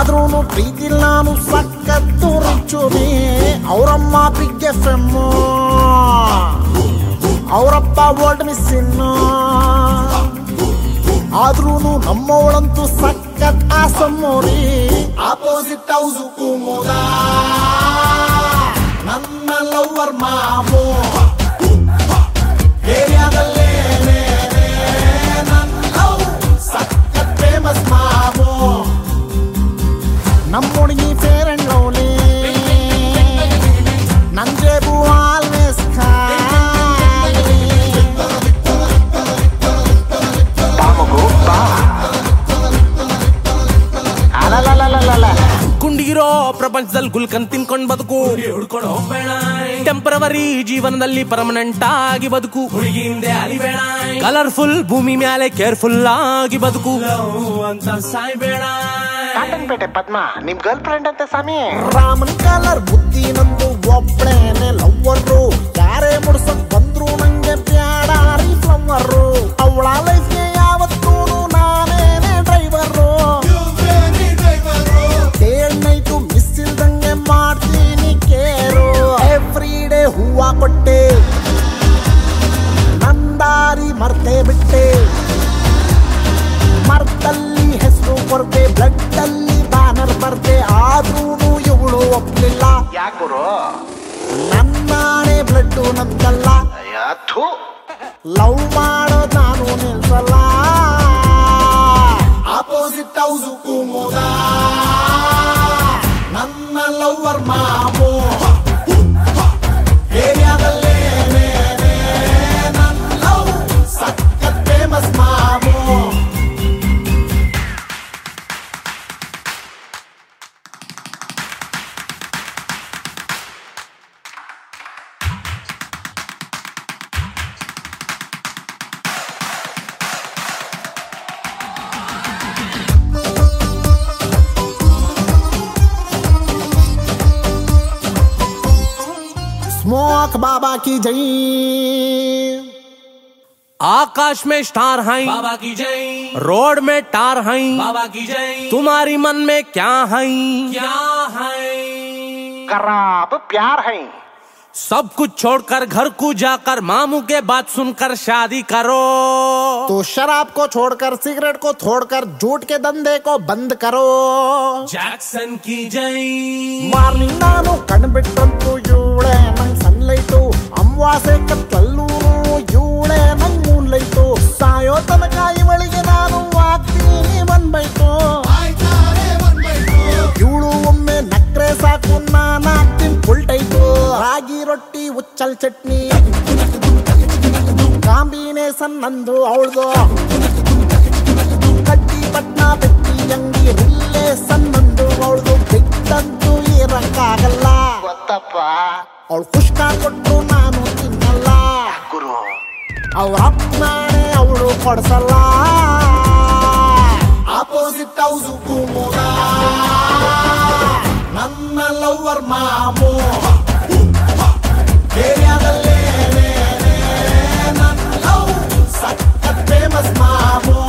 ಆದ್ರೂನು ಪ್ರೀತಿಲ್ ನಾನು ಸಕ್ಕತ್ತು ರಿಚ್ಚುನಿ. ಅವರಮ್ಮ ಬಿಗ್ FM, ಅವರಪ್ಪ ವರ್ಲ್ಡ್ ಮಿಸ್ಸಿನ್ನು. ಆದ್ರೂನು ನಮ್ಮವಳಂತೂ ಸಕ್ಕತ್ ಆಸಮ್ಮೋರಿ. ಆಪೋಸಿಟ್ ಹೌಸು ಕೂಮೋದ ನನ್ನ ಲವ್ವರ್ ಮಾಮೋ. ಏರಿಯಾದಲ್ಲೇ ನನ್ನ ಲವ್ ಸಕ್ಕತ್ ಫೇಮಸ್ ಮಾಮೋ. ನಮ್ಮ ಹುಡುಗಿ ಫೇರ್ ಅಂಡ್ ಲವ್ಲಿ, ನನ್ ಜೇಬು ಆಲ್ವೇಸ್ ಖಾಲಿ. ಗುಂಡಿಗಿರೋ ಪ್ರಪಂಚದಲ್ಲಿ ಗುಲ್ಕನ್ ತಿನ್ಕೊಂಡ್ ಬದುಕು, ಹುಡ್ಕೊಂಡು ಹೋಗ್ಬೇಡ. ಟೆಂಪರವರಿ ಜೀವನದಲ್ಲಿ ಪರ್ಮನೆಂಟ್ ಆಗಿ ಬದುಕು. ಕಲರ್ಫುಲ್ ಭೂಮಿ ಮ್ಯಾಲೆ ಕೇರ್ಫುಲ್ ಆಗಿ ಬದುಕು ಅಂತ ಸಾಯ್ಬೇಡ. ಕಾಟನ್ಪೇಟೆ ಪದ್ಮ ನಿಮ್ ಗರ್ಲ್ ಫ್ರೆಂಡ್ ಅಂತ ಸ್ವಾಮಿ. ರಾಮನ್ ಕಲರ್ ಬುದ್ಧಿ ನಂದು ಒಬ್ಳೇನೆ ಲವ್ವರು. ಯಾರೇ ಮುಡ್ಸಕ್ ಬಂದ್ರು ನಂಗೆ ಬ್ಯಾಡಾರಿ ಫ್ಲವ್ವರು. ಅವಳ ಲೈಫ್ಗೆ ಯಾವತ್ತೂ ನಾನೇನೆ ಡ್ರೈವರು. ಡೇ ನೈಟು ಮಿಸ್ ಇಲ್ದಂಗೆ ಮಾಡ್ತೀನಿ ಕೇರು. ಎವ್ರಿ ಡೇ ಹೂವ ಕೊಟ್ಟೆ, ನಂದಾರಿ ಮರ್ತೇ ಬಿಟ್ಟೆ. ಮರ್ತಲ್ಲಿ ಹೆಸರು ಬರ್ದೆ, ಬ್ಲಡ್ ಅಲ್ಲಿ ಬ್ಯಾನರ್ ಬರ್ದೆ. ಆದ್ರೂನು ಇವಳು ಒಪ್ಲಿಲ್ಲ. ಯಾಕುರು ನನ್ನಾಣೆ ಬ್ಲಡ್ಡು ನಮ್ದಲ್ಲ. ಲವ್ ಮಾಡೋದ್ ನಾನು ನಿಲ್ಸಲ್ಲ. ಆಪೋಸಿಟ್ ಹೌಸು ಕೂಮೋದ ನನ್ನ ಲವ್ವರ್ ಮಾಮೋ. ಏರಿಯಾದಲ್ಲೇ ನನ್ನ ಲವ್ ಸಕ್ಕತ್ ಫೇಮಸ್ ಮಾಮೋ. स्मोक बाबा की जय. आकाश में स्टार हैं बाबा की जय, रोड में टार हैं बाबा की जय. तुम्हारी मन में क्या है, क्या है? कराब प्यार है. सब कुछ छोड़कर घर को जाकर मामू के बात सुनकर शादी करो. तो शराब को छोड़कर, सिगरेट को छोड़कर, झूठ के धंधे को बंद करो. जैक्सन की जय. ಮಾರ್ನಿಂಗ್ ನಾನು ಕಣ್ಬಿಟ್ಟಂತೂ ಇವಳೆ ನಂಗ್ ಸನ್ಲೈಟು. ಅಮಾವಾಸ್ಯೆ ಕತ್ತಲ್ಲೂ ಇವಳೆ ನಂಗ್ ಮೂನ್ಲೈಟು. ಸಾಯೋ ತನಕ ಇವಳಿಗೆ ನಾನು ಆಗ್ತೀನಿ ಬಂದ್ಬೈತು. ಇವಳು ಒಮ್ಮೆ ನಕ್ರೆ ಸಾಕು, ನಾನು ಆಗ್ತೀನಿ ಫುಲ್ ಟೈಟು. ರಾಗಿ ರೊಟ್ಟಿ ಉಚ್ಚಲ್ ಚಟ್ನಿ ಕಾಂಬಿನೇಷನ್ ನಂದು ಅವಳ್ದು. ಕಟ್ಟಿ ಪಟ್ನ ಬೆಟ್ಟಿ ಅಂಗಿ ರಿಲೇಷನ್ ನಂದು ಅವಳ್ದು. ಬಿಟ್ಟಂತೂ ಇರಕ್ಕಾಗಲ್ಲ ಗೊತ್ತಪ್ಪ. ಅವಳು ಕುಷ್ಕ ಕೊಟ್ಟು ನಾನು ತಿನ್ನಲ್ಲ. ಗುರು ಅವ್ರ ಅಪ್ಪನೇ ಅವಳು ಕೊಡ್ಸಲ್ಲ. ಆಪೋಸಿಟ್ ಹೌಸು ಕೂಮೋದ ನನ್ನ ಲವ್ವರ್ ಮಾಮೋ. ಏರಿಯಾದಲ್ಲೇ ನನ್ನ ಲವ್ ಸಕ್ಕತ್ ಫೇಮಸ್ ಮಾಮೋ.